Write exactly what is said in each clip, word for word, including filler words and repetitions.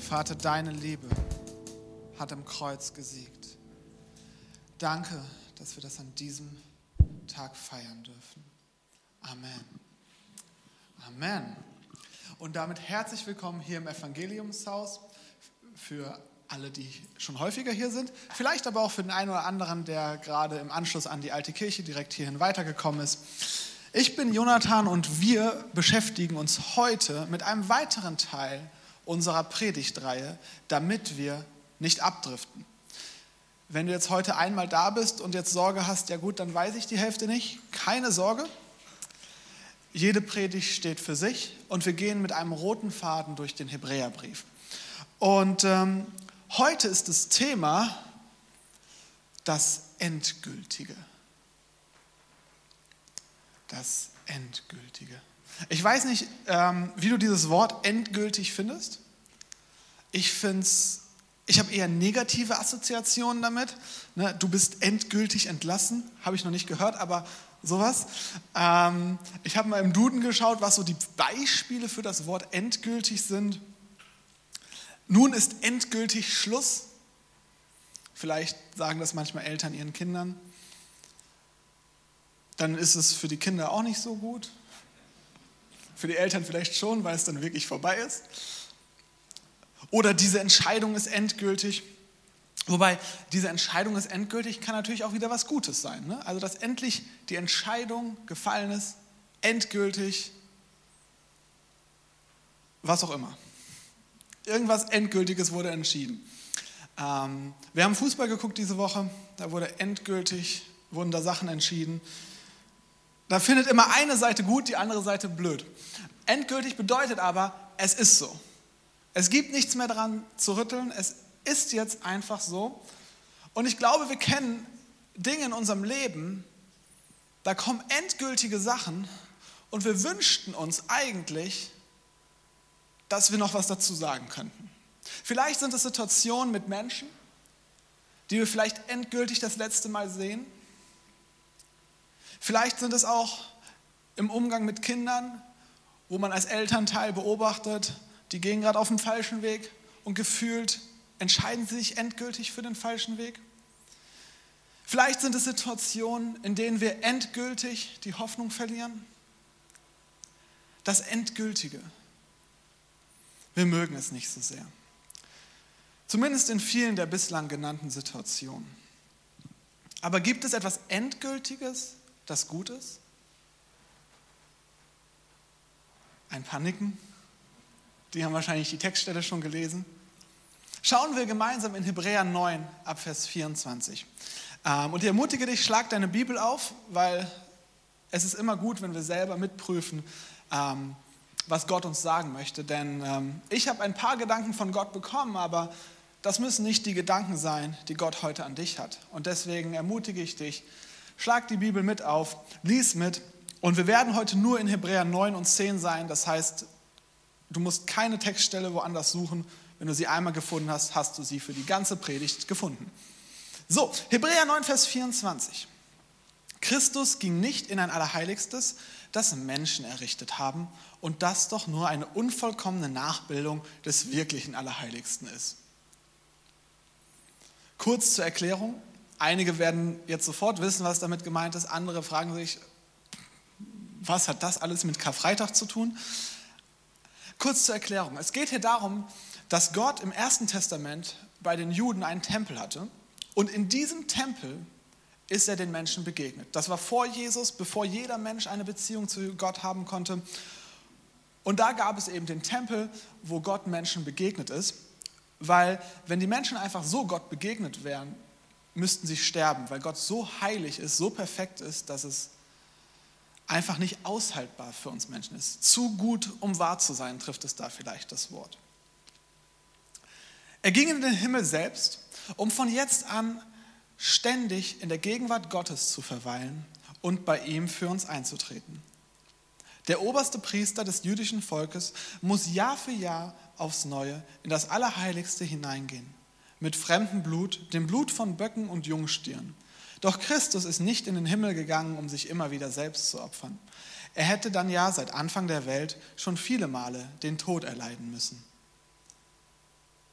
Vater, deine Liebe hat am Kreuz gesiegt. Danke, dass wir das an diesem Tag feiern dürfen. Amen. Amen. Und damit herzlich willkommen hier im Evangeliumshaus für alle, die schon häufiger hier sind. Vielleicht aber auch für den einen oder anderen, der gerade im Anschluss an die alte Kirche direkt hierhin weitergekommen ist. Ich bin Jonathan und wir beschäftigen uns heute mit einem weiteren Teil unserer Predigtreihe, damit wir nicht abdriften. Wenn du jetzt heute einmal da bist und jetzt Sorge hast, ja gut, dann weiß ich die Hälfte nicht. Keine Sorge. Jede Predigt steht für sich und wir gehen mit einem roten Faden durch den Hebräerbrief. Und ähm, heute ist das Thema das Endgültige. Das Endgültige. Ich weiß nicht, ähm, wie du dieses Wort endgültig findest. Ich finde es, ich habe eher negative Assoziationen damit. Ne, du bist endgültig entlassen, habe ich noch nicht gehört, aber sowas. Ähm, ich habe mal im Duden geschaut, was so die Beispiele für das Wort endgültig sind. Nun ist endgültig Schluss. Vielleicht sagen das manchmal Eltern ihren Kindern. Dann ist es für die Kinder auch nicht so gut. Für die Eltern vielleicht schon, weil es dann wirklich vorbei ist. Oder diese Entscheidung ist endgültig. Wobei, diese Entscheidung ist endgültig, kann natürlich auch wieder was Gutes sein. Ne? Also, dass endlich die Entscheidung gefallen ist, endgültig, was auch immer. Irgendwas Endgültiges wurde entschieden. Ähm, wir haben Fußball geguckt diese Woche, da wurde endgültig, wurden da Sachen entschieden. Da findet immer eine Seite gut, die andere Seite blöd. Endgültig bedeutet aber, es ist so. Es gibt nichts mehr dran zu rütteln, es ist jetzt einfach so. Und ich glaube, wir kennen Dinge in unserem Leben, da kommen endgültige Sachen und wir wünschten uns eigentlich, dass wir noch was dazu sagen könnten. Vielleicht sind es Situationen mit Menschen, die wir vielleicht endgültig das letzte Mal sehen. Vielleicht sind es auch im Umgang mit Kindern, wo man als Elternteil beobachtet, die gehen gerade auf den falschen Weg und gefühlt entscheiden sie sich endgültig für den falschen Weg. Vielleicht sind es Situationen, in denen wir endgültig die Hoffnung verlieren. Das Endgültige. Wir mögen es nicht so sehr. Zumindest in vielen der bislang genannten Situationen. Aber gibt es etwas Endgültiges, das gut ist? Ein paar Nicken. Die haben wahrscheinlich die Textstelle schon gelesen. Schauen wir gemeinsam in Hebräer neun ab Vers vierundzwanzig. Und ich ermutige dich, schlag deine Bibel auf, weil es ist immer gut, wenn wir selber mitprüfen, was Gott uns sagen möchte. Denn ich habe ein paar Gedanken von Gott bekommen, aber das müssen nicht die Gedanken sein, die Gott heute an dich hat. Und deswegen ermutige ich dich, schlag die Bibel mit auf, lies mit. Und wir werden heute nur in Hebräer neun und zehn sein. Das heißt, du musst keine Textstelle woanders suchen. Wenn du sie einmal gefunden hast, hast du sie für die ganze Predigt gefunden. So, Hebräer neun, Vers vierundzwanzig. Christus ging nicht in ein Allerheiligstes, das Menschen errichtet haben und das doch nur eine unvollkommene Nachbildung des wirklichen Allerheiligsten ist. Kurz zur Erklärung. Einige werden jetzt sofort wissen, was damit gemeint ist. Andere fragen sich, was hat das alles mit Karfreitag zu tun? Kurz zur Erklärung. Es geht hier darum, dass Gott im Ersten Testament bei den Juden einen Tempel hatte. Und in diesem Tempel ist er den Menschen begegnet. Das war vor Jesus, bevor jeder Mensch eine Beziehung zu Gott haben konnte. Und da gab es eben den Tempel, wo Gott Menschen begegnet ist. Weil wenn die Menschen einfach so Gott begegnet wären, müssten sie sterben, weil Gott so heilig ist, so perfekt ist, dass es einfach nicht aushaltbar für uns Menschen ist. Zu gut, um wahr zu sein, trifft es da vielleicht das Wort. Er ging in den Himmel selbst, um von jetzt an ständig in der Gegenwart Gottes zu verweilen und bei ihm für uns einzutreten. Der oberste Priester des jüdischen Volkes muss Jahr für Jahr aufs Neue in das Allerheiligste hineingehen, mit fremdem Blut, dem Blut von Böcken und Jungstieren. Doch Christus ist nicht in den Himmel gegangen, um sich immer wieder selbst zu opfern. Er hätte dann ja seit Anfang der Welt schon viele Male den Tod erleiden müssen.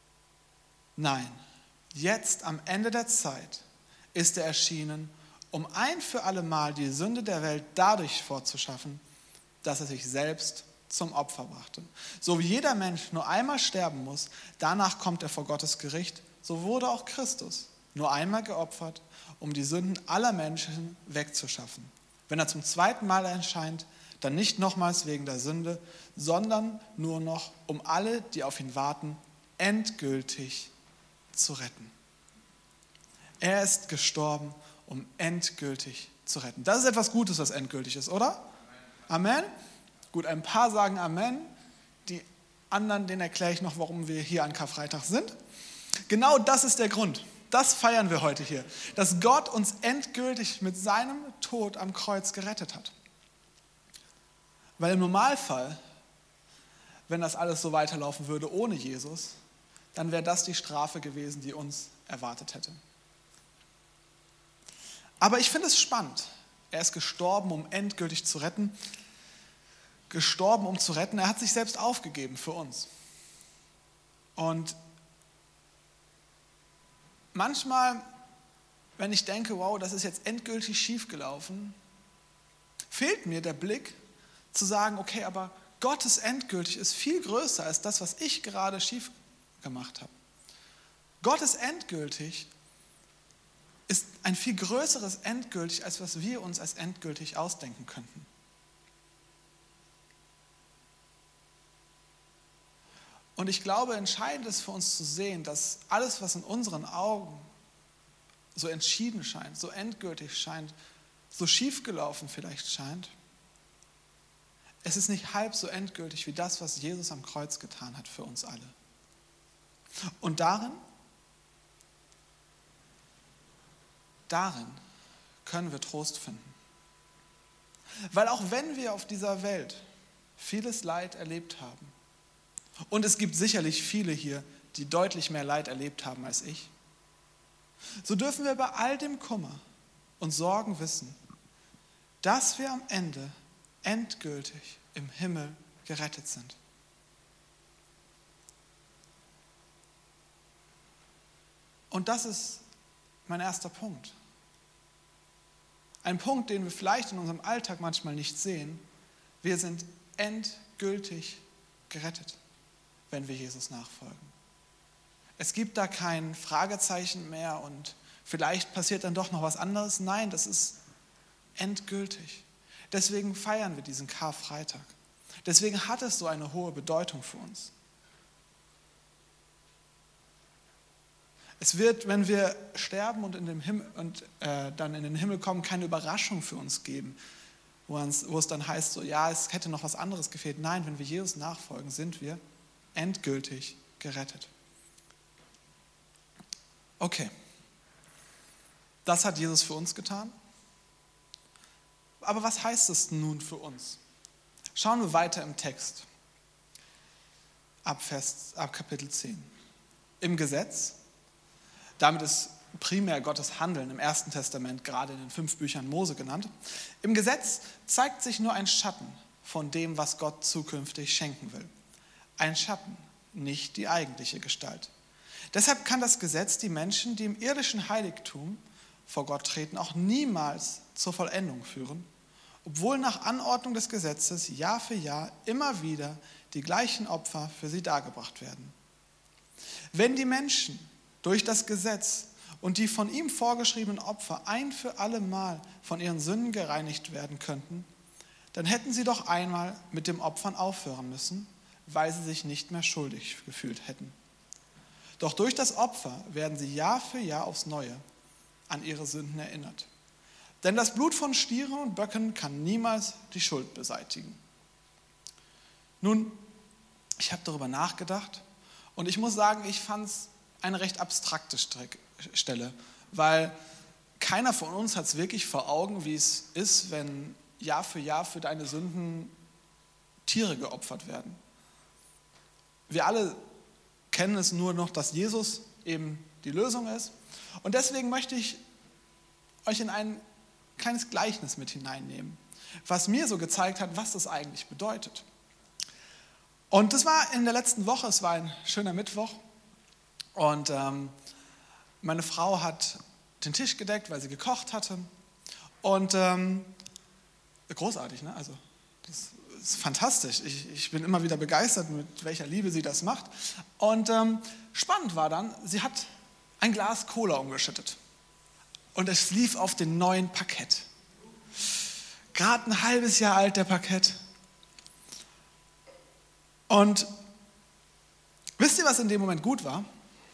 Nein, jetzt am Ende der Zeit ist er erschienen, um ein für alle Mal die Sünde der Welt dadurch fortzuschaffen, dass er sich selbst zum Opfer brachte. So wie jeder Mensch nur einmal sterben muss, danach kommt er vor Gottes Gericht, so wurde auch Christus nur einmal geopfert, um die Sünden aller Menschen wegzuschaffen. Wenn er zum zweiten Mal erscheint, dann nicht nochmals wegen der Sünde, sondern nur noch, um alle, die auf ihn warten, endgültig zu retten. Er ist gestorben, um endgültig zu retten. Das ist etwas Gutes, was endgültig ist, oder? Amen? Gut, ein paar sagen Amen. Die anderen, denen erkläre ich noch, warum wir hier an Karfreitag sind. Genau das ist der Grund. Das feiern wir heute hier. Dass Gott uns endgültig mit seinem Tod am Kreuz gerettet hat. Weil im Normalfall, wenn das alles so weiterlaufen würde ohne Jesus, dann wäre das die Strafe gewesen, die uns erwartet hätte. Aber ich finde es spannend. Er ist gestorben, um endgültig zu retten. Gestorben, um zu retten. Er hat sich selbst aufgegeben für uns. Und manchmal, wenn ich denke, wow, das ist jetzt endgültig schiefgelaufen, fehlt mir der Blick zu sagen, okay, aber Gottes endgültig ist viel größer als das, was ich gerade schief gemacht habe. Gottes endgültig ist ein viel größeres endgültig, als was wir uns als endgültig ausdenken könnten. Und ich glaube, entscheidend ist für uns zu sehen, dass alles, was in unseren Augen so entschieden scheint, so endgültig scheint, so schiefgelaufen vielleicht scheint, es ist nicht halb so endgültig wie das, was Jesus am Kreuz getan hat für uns alle. Und darin, darin können wir Trost finden. Weil auch wenn wir auf dieser Welt vieles Leid erlebt haben, und es gibt sicherlich viele hier, die deutlich mehr Leid erlebt haben als ich, so dürfen wir bei all dem Kummer und Sorgen wissen, dass wir am Ende endgültig im Himmel gerettet sind. Und das ist mein erster Punkt. Ein Punkt, den wir vielleicht in unserem Alltag manchmal nicht sehen. Wir sind endgültig gerettet, wenn wir Jesus nachfolgen. Es gibt da kein Fragezeichen mehr und vielleicht passiert dann doch noch was anderes. Nein, das ist endgültig. Deswegen feiern wir diesen Karfreitag. Deswegen hat es so eine hohe Bedeutung für uns. Es wird, wenn wir sterben und, in dem Himmel, und äh, dann in den Himmel kommen, keine Überraschung für uns geben, wo, uns, wo es dann heißt, so, ja, es hätte noch was anderes gefehlt. Nein, wenn wir Jesus nachfolgen, sind wir endgültig gerettet. Okay, das hat Jesus für uns getan. Aber was heißt es nun für uns? Schauen wir weiter im Text, ab, Vers, ab Kapitel zehn. Im Gesetz, damit ist primär Gottes Handeln im Ersten Testament, gerade in den fünf Büchern Mose genannt. Im Gesetz zeigt sich nur ein Schatten von dem, was Gott zukünftig schenken will. Ein Schatten, nicht die eigentliche Gestalt. Deshalb kann das Gesetz die Menschen, die im irdischen Heiligtum vor Gott treten, auch niemals zur Vollendung führen, obwohl nach Anordnung des Gesetzes Jahr für Jahr immer wieder die gleichen Opfer für sie dargebracht werden. Wenn die Menschen durch das Gesetz und die von ihm vorgeschriebenen Opfer ein für alle Mal von ihren Sünden gereinigt werden könnten, dann hätten sie doch einmal mit dem Opfern aufhören müssen, weil sie sich nicht mehr schuldig gefühlt hätten. Doch durch das Opfer werden sie Jahr für Jahr aufs Neue an ihre Sünden erinnert. Denn das Blut von Stieren und Böcken kann niemals die Schuld beseitigen. Nun, ich habe darüber nachgedacht und ich muss sagen, ich fand es eine recht abstrakte Stelle, weil keiner von uns hat es wirklich vor Augen, wie es ist, wenn Jahr für Jahr für deine Sünden Tiere geopfert werden. Wir alle kennen es nur noch, dass Jesus eben die Lösung ist. Und deswegen möchte ich euch in ein kleines Gleichnis mit hineinnehmen, was mir so gezeigt hat, was das eigentlich bedeutet. Und das war in der letzten Woche, es war ein schöner Mittwoch. Und ähm, meine Frau hat den Tisch gedeckt, weil sie gekocht hatte. Und ähm, großartig, ne? Also das ist fantastisch. Ich, ich bin immer wieder begeistert, mit welcher Liebe sie das macht. Und ähm, spannend war dann, sie hat ein Glas Cola umgeschüttet. Und es lief auf den neuen Parkett. Gerade ein halbes Jahr alt, der Parkett. Und wisst ihr, was in dem Moment gut war?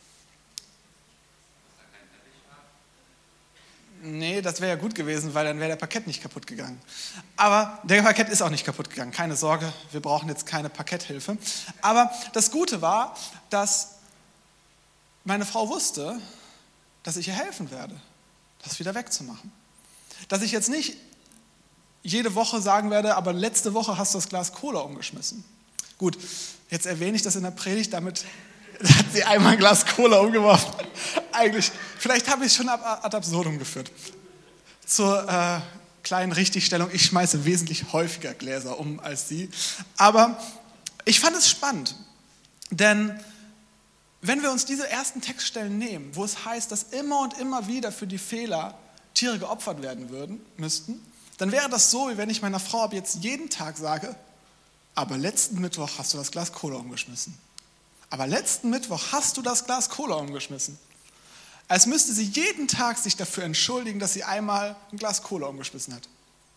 Nee, das wäre ja gut gewesen, weil dann wäre der Parkett nicht kaputt gegangen. Aber der Parkett ist auch nicht kaputt gegangen. Keine Sorge, wir brauchen jetzt keine Parketthilfe. Aber das Gute war, dass meine Frau wusste, dass ich ihr helfen werde, das wieder wegzumachen. Dass ich jetzt nicht jede Woche sagen werde, aber letzte Woche hast du das Glas Cola umgeschmissen. Gut, jetzt erwähne ich das in der Predigt, damit hat sie einmal ein Glas Cola umgeworfen. Eigentlich, vielleicht habe ich es schon ab, ad absurdum geführt. Zur äh, kleinen Richtigstellung, ich schmeiße wesentlich häufiger Gläser um als sie. Aber ich fand es spannend, denn wenn wir uns diese ersten Textstellen nehmen, wo es heißt, dass immer und immer wieder für die Fehler Tiere geopfert werden würden, müssten, dann wäre das so, wie wenn ich meiner Frau ab jetzt jeden Tag sage, aber letzten Mittwoch hast du das Glas Cola umgeschmissen. Aber letzten Mittwoch hast du das Glas Cola umgeschmissen. Als müsste sie jeden Tag sich dafür entschuldigen, dass sie einmal ein Glas Cola umgeschmissen hat.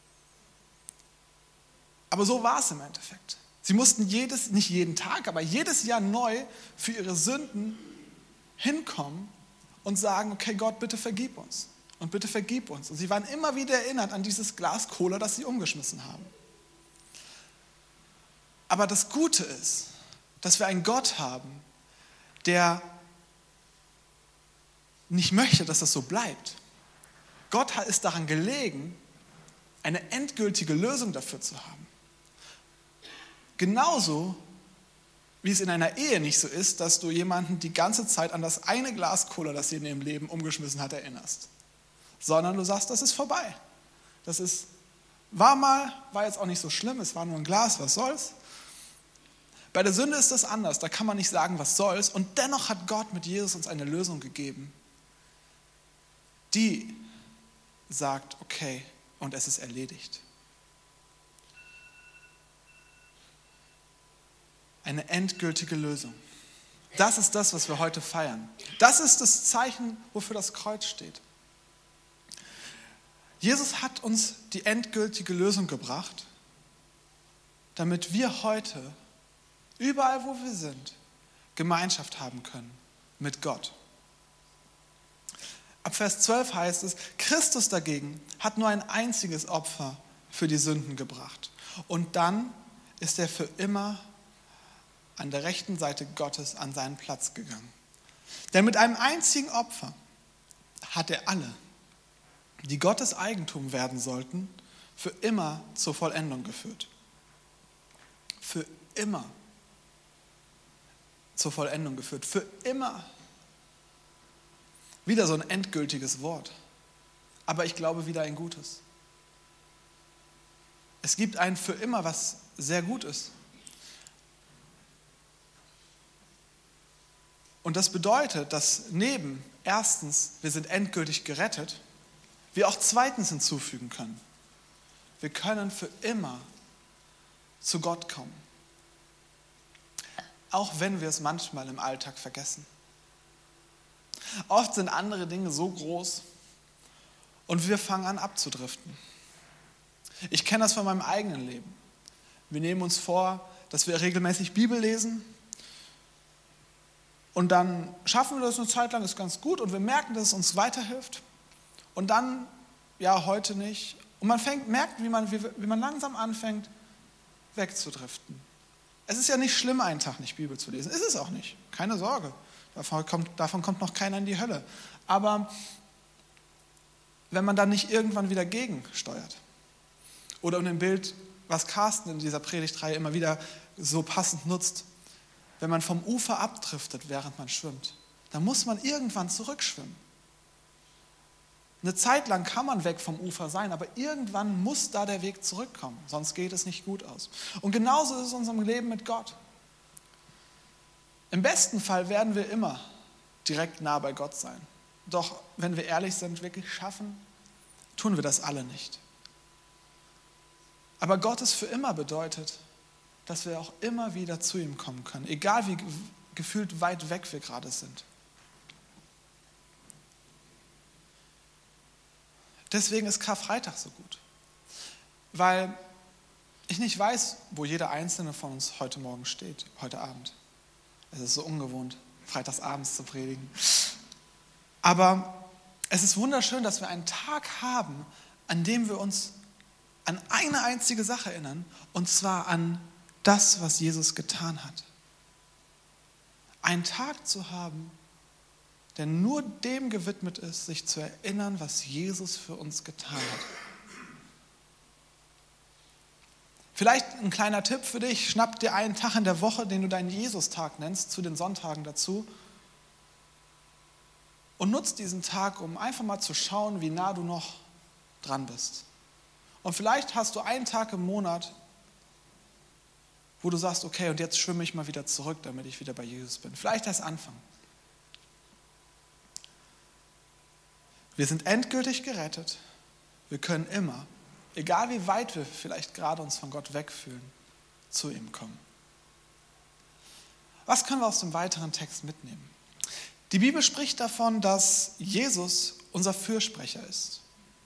Aber so war es im Endeffekt. Sie mussten jedes, nicht jeden Tag, aber jedes Jahr neu für ihre Sünden hinkommen und sagen, okay Gott, bitte vergib uns. Und bitte vergib uns. Und sie waren immer wieder erinnert an dieses Glas Cola, das sie umgeschmissen haben. Aber das Gute ist, dass wir einen Gott haben, der nicht möchte, dass das so bleibt. Gott ist daran gelegen, eine endgültige Lösung dafür zu haben. Genauso, wie es in einer Ehe nicht so ist, dass du jemanden die ganze Zeit an das eine Glas Cola, das sie in ihrem Leben umgeschmissen hat, erinnerst. Sondern du sagst, das ist vorbei. Das ist, war mal, war jetzt auch nicht so schlimm, es war nur ein Glas, was soll's. Bei der Sünde ist das anders, da kann man nicht sagen, was soll's. Und dennoch hat Gott mit Jesus uns eine Lösung gegeben, die sagt, okay, und es ist erledigt. Eine endgültige Lösung. Das ist das, was wir heute feiern. Das ist das Zeichen, wofür das Kreuz steht. Jesus hat uns die endgültige Lösung gebracht, damit wir heute, überall wo wir sind, Gemeinschaft haben können mit Gott. Ab Vers zwölf heißt es, Christus dagegen hat nur ein einziges Opfer für die Sünden gebracht. Und dann ist er für immer an der rechten Seite Gottes an seinen Platz gegangen. Denn mit einem einzigen Opfer hat er alle, die Gottes Eigentum werden sollten, für immer zur Vollendung geführt. Für immer zur Vollendung geführt. Für immer. Wieder so ein endgültiges Wort. Aber ich glaube wieder ein gutes. Es gibt ein für immer, was sehr gut ist. Und das bedeutet, dass neben erstens, wir sind endgültig gerettet, wir auch zweitens hinzufügen können. Wir können für immer zu Gott kommen. Auch wenn wir es manchmal im Alltag vergessen. Oft sind andere Dinge so groß und wir fangen an abzudriften. Ich kenne das von meinem eigenen Leben. Wir nehmen uns vor, dass wir regelmäßig Bibel lesen und dann schaffen wir das eine Zeit lang, ist ganz gut und wir merken, dass es uns weiterhilft und dann, ja, heute nicht. Und man fängt, merkt, wie man, wie, wie man langsam anfängt, wegzudriften. Es ist ja nicht schlimm, einen Tag nicht Bibel zu lesen. Ist es auch nicht. Keine Sorge. Davon kommt, davon kommt noch keiner in die Hölle. Aber wenn man dann nicht irgendwann wieder gegensteuert oder um dem Bild, was Carsten in dieser Predigtreihe immer wieder so passend nutzt, wenn man vom Ufer abdriftet, während man schwimmt, dann muss man irgendwann zurückschwimmen. Eine Zeit lang kann man weg vom Ufer sein, aber irgendwann muss da der Weg zurückkommen, sonst geht es nicht gut aus. Und genauso ist es in unserem Leben mit Gott. Im besten Fall werden wir immer direkt nah bei Gott sein. Doch wenn wir ehrlich sind, wirklich schaffen, tun wir das alle nicht. Aber Gottes für immer bedeutet, dass wir auch immer wieder zu ihm kommen können, egal wie gefühlt weit weg wir gerade sind. Deswegen ist Karfreitag so gut, weil ich nicht weiß, wo jeder Einzelne von uns heute Morgen steht, heute Abend. Es ist so ungewohnt, freitagsabends zu predigen. Aber es ist wunderschön, dass wir einen Tag haben, an dem wir uns an eine einzige Sache erinnern, und zwar an das, was Jesus getan hat. Einen Tag zu haben, der nur dem gewidmet ist, sich zu erinnern, was Jesus für uns getan hat. Vielleicht ein kleiner Tipp für dich, schnapp dir einen Tag in der Woche, den du deinen Jesus-Tag nennst, zu den Sonntagen dazu, und nutz diesen Tag, um einfach mal zu schauen, wie nah du noch dran bist. Und vielleicht hast du einen Tag im Monat, wo du sagst, okay, und jetzt schwimme ich mal wieder zurück, damit ich wieder bei Jesus bin. Vielleicht erst Anfang. Wir sind endgültig gerettet. Wir können immer, egal wie weit wir vielleicht gerade uns von Gott wegfühlen, zu ihm kommen. Was können wir aus dem weiteren Text mitnehmen? Die Bibel spricht davon, dass Jesus unser Fürsprecher ist.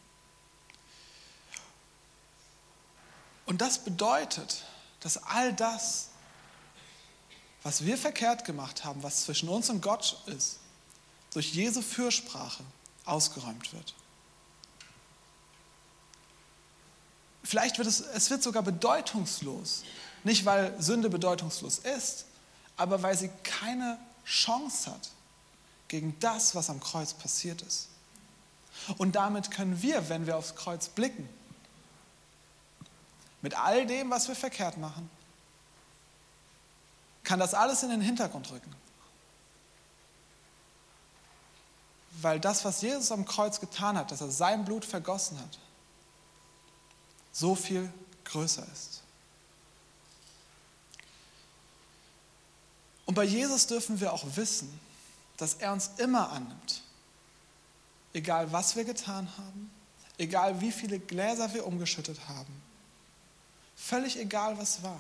Und das bedeutet, dass all das, was wir verkehrt gemacht haben, was zwischen uns und Gott ist, durch Jesu Fürsprache ausgeräumt wird. Vielleicht wird es, es wird sogar bedeutungslos. Nicht, weil Sünde bedeutungslos ist, aber weil sie keine Chance hat gegen das, was am Kreuz passiert ist. Und damit können wir, wenn wir aufs Kreuz blicken, mit all dem, was wir verkehrt machen, kann das alles in den Hintergrund rücken. Weil das, was Jesus am Kreuz getan hat, dass er sein Blut vergossen hat, so viel größer ist. Und bei Jesus dürfen wir auch wissen, dass er uns immer annimmt. Egal, was wir getan haben, egal, wie viele Gläser wir umgeschüttet haben. Völlig egal, was war.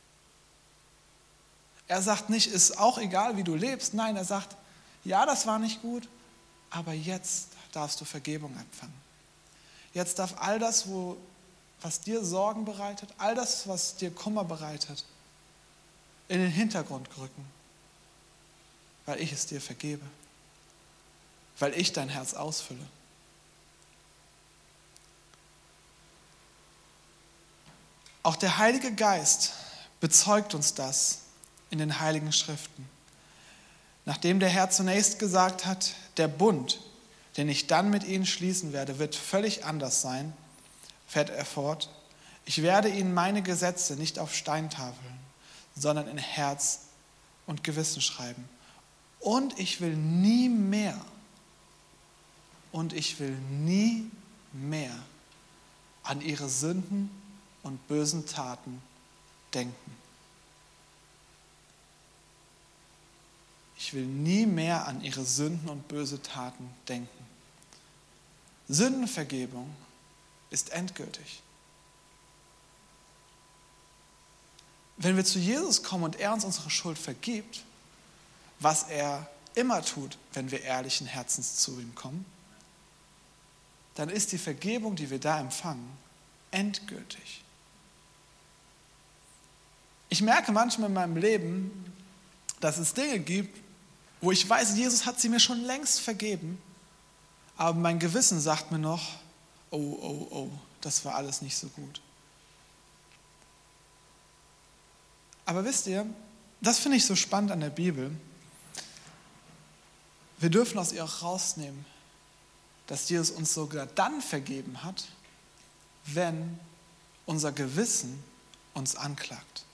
Er sagt nicht, ist auch egal, wie du lebst. Nein, er sagt, ja, das war nicht gut, aber jetzt darfst du Vergebung empfangen. Jetzt darf all das, wo, was dir Sorgen bereitet, all das, was dir Kummer bereitet, in den Hintergrund rücken, weil ich es dir vergebe, weil ich dein Herz ausfülle. Auch der Heilige Geist bezeugt uns das in den Heiligen Schriften. Nachdem der Herr zunächst gesagt hat, der Bund, den ich dann mit ihnen schließen werde, wird völlig anders sein, fährt er fort. Ich werde ihnen meine Gesetze nicht auf Steintafeln, sondern in Herz und Gewissen schreiben. Und ich will nie mehr, und ich will nie mehr an ihre Sünden und bösen Taten denken. Ich will nie mehr an ihre Sünden und böse Taten denken. Sündenvergebung ist endgültig. Wenn wir zu Jesus kommen und er uns unsere Schuld vergibt, was er immer tut, wenn wir ehrlichen Herzens zu ihm kommen, dann ist die Vergebung, die wir da empfangen, endgültig. Ich merke manchmal in meinem Leben, dass es Dinge gibt, wo ich weiß, Jesus hat sie mir schon längst vergeben, aber mein Gewissen sagt mir noch, oh, oh, oh, das war alles nicht so gut. Aber wisst ihr, das finde ich so spannend an der Bibel. Wir dürfen aus ihr auch rausnehmen, dass Jesus uns sogar dann vergeben hat, wenn unser Gewissen uns anklagt.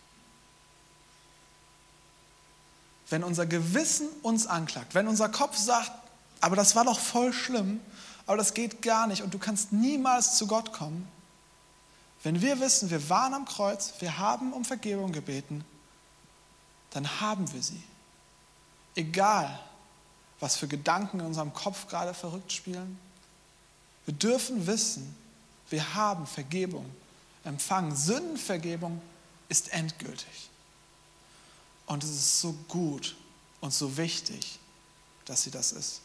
Wenn unser Gewissen uns anklagt, wenn unser Kopf sagt, aber das war doch voll schlimm, aber das geht gar nicht und du kannst niemals zu Gott kommen. Wenn wir wissen, wir waren am Kreuz, wir haben um Vergebung gebeten, dann haben wir sie. Egal, was für Gedanken in unserem Kopf gerade verrückt spielen. Wir dürfen wissen, wir haben Vergebung empfangen. Sündenvergebung ist endgültig. Und es ist so gut und so wichtig, dass sie das ist.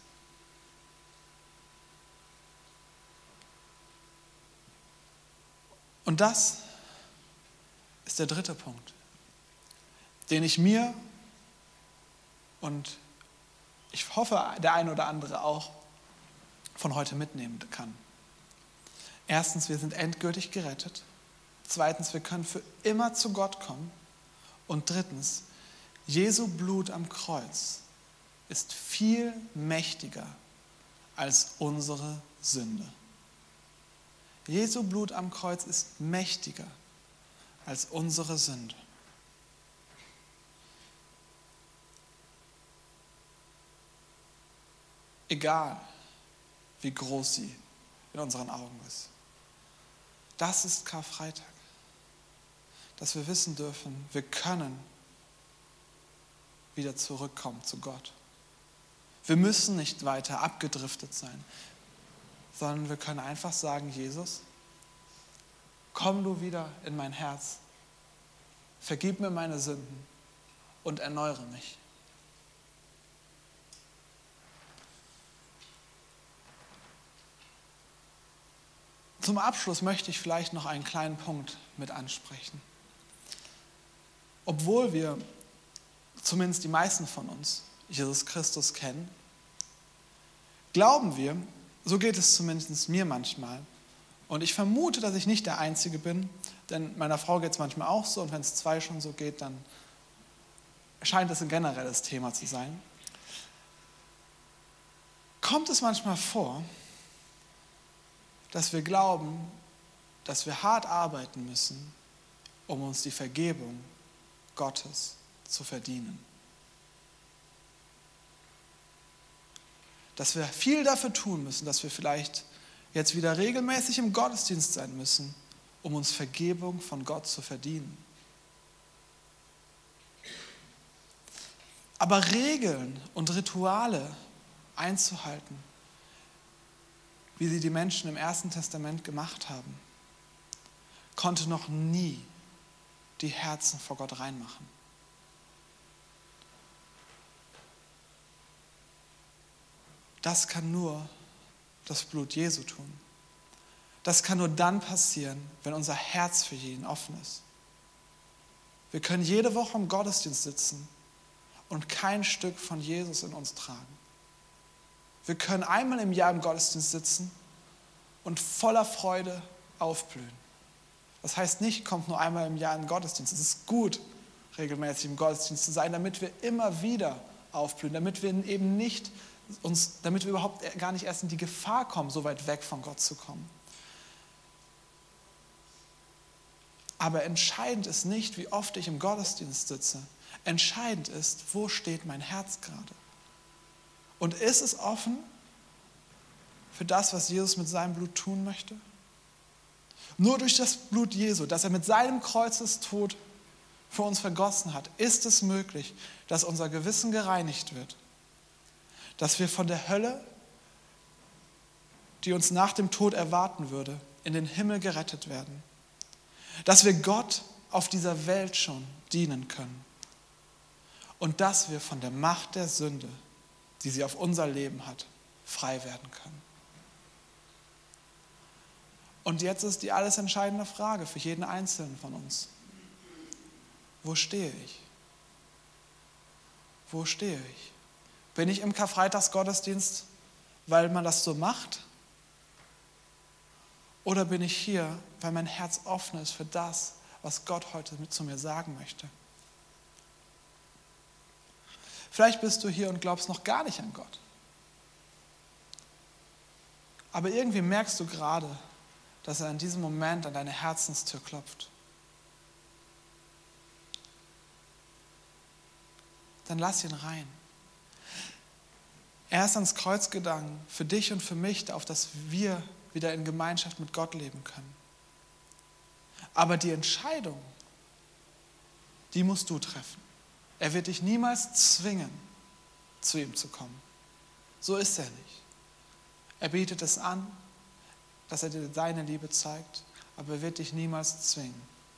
Und das ist der dritte Punkt, den ich mir und ich hoffe, der eine oder andere auch von heute mitnehmen kann. Erstens, wir sind endgültig gerettet. Zweitens, wir können für immer zu Gott kommen. Und drittens, Jesu Blut am Kreuz ist viel mächtiger als unsere Sünde. Jesu Blut am Kreuz ist mächtiger als unsere Sünde. Egal, wie groß sie in unseren Augen ist. Das ist Karfreitag. Dass wir wissen dürfen, wir können wieder zurückkommen zu Gott. Wir müssen nicht weiter abgedriftet sein, sondern wir können einfach sagen, Jesus, komm du wieder in mein Herz, vergib mir meine Sünden und erneuere mich. Zum Abschluss möchte ich vielleicht noch einen kleinen Punkt mit ansprechen. Obwohl wir, zumindest die meisten von uns, Jesus Christus kennen, glauben wir, so geht es zumindest mir manchmal, und ich vermute, dass ich nicht der Einzige bin, denn meiner Frau geht es manchmal auch so, und wenn es zwei schon so geht, dann scheint es ein generelles Thema zu sein. Kommt es manchmal vor, dass wir glauben, dass wir hart arbeiten müssen, um uns die Vergebung Gottes zu verdienen. Dass wir viel dafür tun müssen, dass wir vielleicht jetzt wieder regelmäßig im Gottesdienst sein müssen, um uns Vergebung von Gott zu verdienen. Aber Regeln und Rituale einzuhalten, wie sie die Menschen im Ersten Testament gemacht haben, konnte noch nie die Herzen vor Gott reinmachen. Das kann nur das Blut Jesu tun. Das kann nur dann passieren, wenn unser Herz für jeden offen ist. Wir können jede Woche im Gottesdienst sitzen und kein Stück von Jesus in uns tragen. Wir können einmal im Jahr im Gottesdienst sitzen und voller Freude aufblühen. Das heißt nicht, kommt nur einmal im Jahr in den Gottesdienst. Es ist gut, regelmäßig im Gottesdienst zu sein, damit wir immer wieder aufblühen, damit wir eben nicht uns, damit wir überhaupt gar nicht erst in die Gefahr kommen, so weit weg von Gott zu kommen. Aber entscheidend ist nicht, wie oft ich im Gottesdienst sitze. Entscheidend ist, wo steht mein Herz gerade? Und ist es offen für das, was Jesus mit seinem Blut tun möchte? Nur durch das Blut Jesu, das er mit seinem Kreuzestod für uns vergossen hat, ist es möglich, dass unser Gewissen gereinigt wird. Dass wir von der Hölle, die uns nach dem Tod erwarten würde, in den Himmel gerettet werden. Dass wir Gott auf dieser Welt schon dienen können. Und dass wir von der Macht der Sünde, die sie auf unser Leben hat, frei werden können. Und jetzt ist die alles entscheidende Frage für jeden Einzelnen von uns. Wo stehe ich? Wo stehe ich? Bin ich im Karfreitagsgottesdienst, weil man das so macht? Oder bin ich hier, weil mein Herz offen ist für das, was Gott heute mit zu mir sagen möchte? Vielleicht bist du hier und glaubst noch gar nicht an Gott. Aber irgendwie merkst du gerade, dass er in diesem Moment an deine Herzenstür klopft. Dann lass ihn rein. Er ist ans Kreuz gegangen, für dich und für mich, auf dass wir wieder in Gemeinschaft mit Gott leben können. Aber die Entscheidung, die musst du treffen. Er wird dich niemals zwingen, zu ihm zu kommen. So ist er nicht. Er bietet es an, dass er dir seine Liebe zeigt, aber er wird dich niemals zwingen.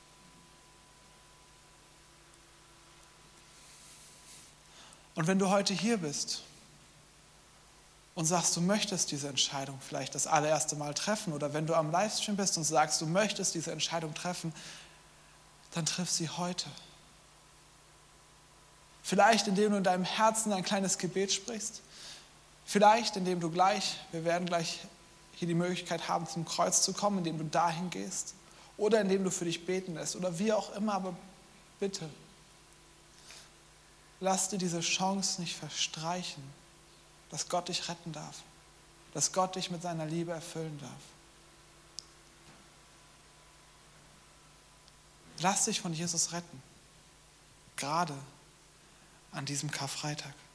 Und wenn du heute hier bist und sagst, du möchtest diese Entscheidung vielleicht das allererste Mal treffen, oder wenn du am Livestream bist und sagst, du möchtest diese Entscheidung treffen, dann triff sie heute. Vielleicht, indem du in deinem Herzen ein kleines Gebet sprichst. Vielleicht, indem du gleich, wir werden gleich hier die Möglichkeit haben, zum Kreuz zu kommen, indem du dahin gehst. Oder indem du für dich beten lässt. Oder wie auch immer, aber bitte, lass dir diese Chance nicht verstreichen, dass Gott dich retten darf. Dass Gott dich mit seiner Liebe erfüllen darf. Lass dich von Jesus retten. Gerade an diesem Karfreitag.